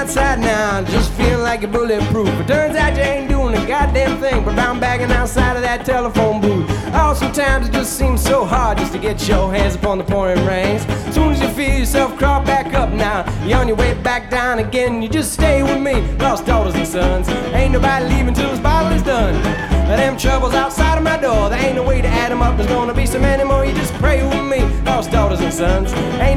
outside now, just feeling like you're bulletproof. It turns out you ain't doing a goddamn thing but round bagging outside of that telephone booth. Oh, sometimes it just seems so hard just to get your hands upon the pouring rains. Soon as you feel yourself crawl back up now, you're on your way back down again. You just stay with me, lost daughters and sons. Ain't nobody leaving till this bottle is done. Them troubles outside of my door, there ain't no way to add them up. There's gonna be so many more, you just pray with me, lost daughters and sons. Ain't